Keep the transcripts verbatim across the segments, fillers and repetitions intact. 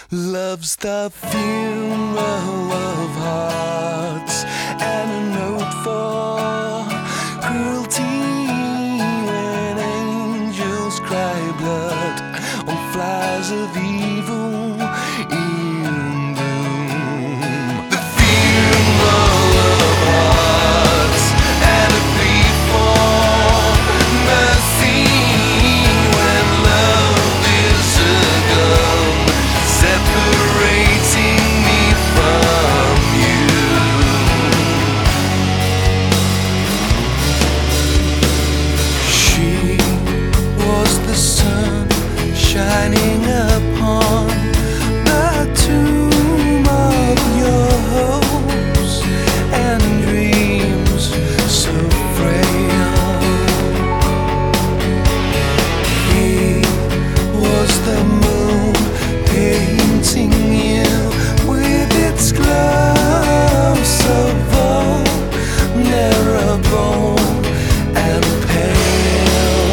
Love's the funeral of hearts and a note for cruelty when angels cry blood on flies of evil in bloom. The funeral of hearts and a plea for mercy when love is a gun separating me from you. She was the sun shining upon the tomb of your hopes and dreams so frail. He was the moon painting you with its glow so vulnerable and pale.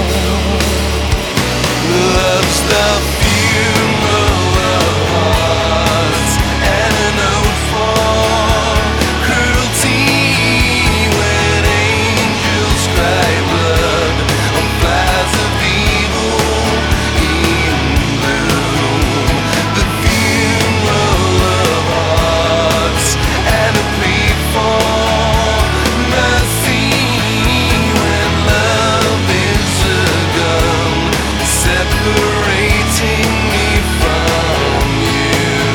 Love's the funeral of hearts and a note for cruelty when angels cry blood on flies of evil in bloom. The funeral of hearts and a plea for mercy when love is a gun separating me from you.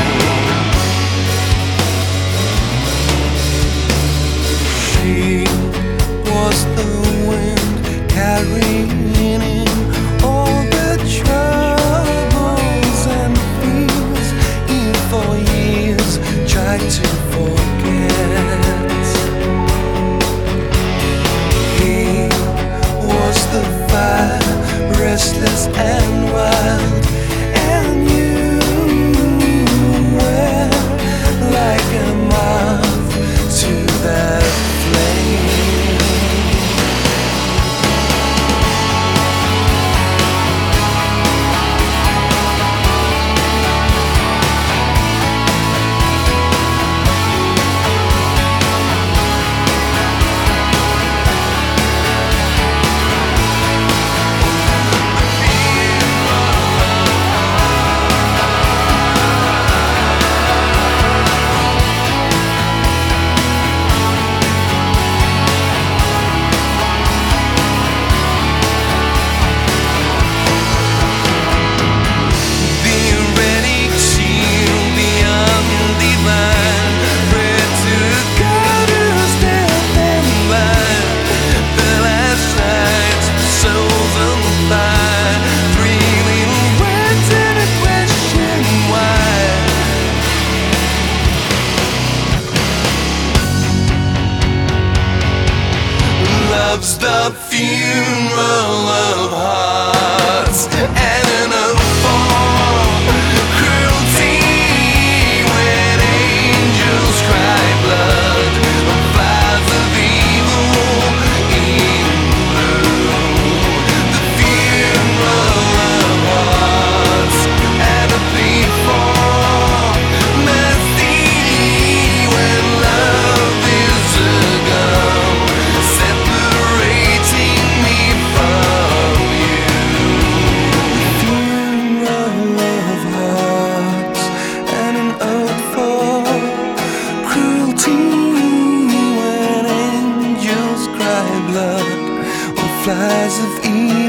She was the wind carrying in all the troubles and fears he for years tried to forget. He was the fire, restless and wild, and you were like a moth to that flame. Love's the funeral of hearts and an oath for cruelty when angels cry blood on flies of evil in bloom. The funeral of hearts and a plea for mercy when love is a gun separating me from you. Funeral of hearts and an oath for cruelty when angels cry blood on flies of evil.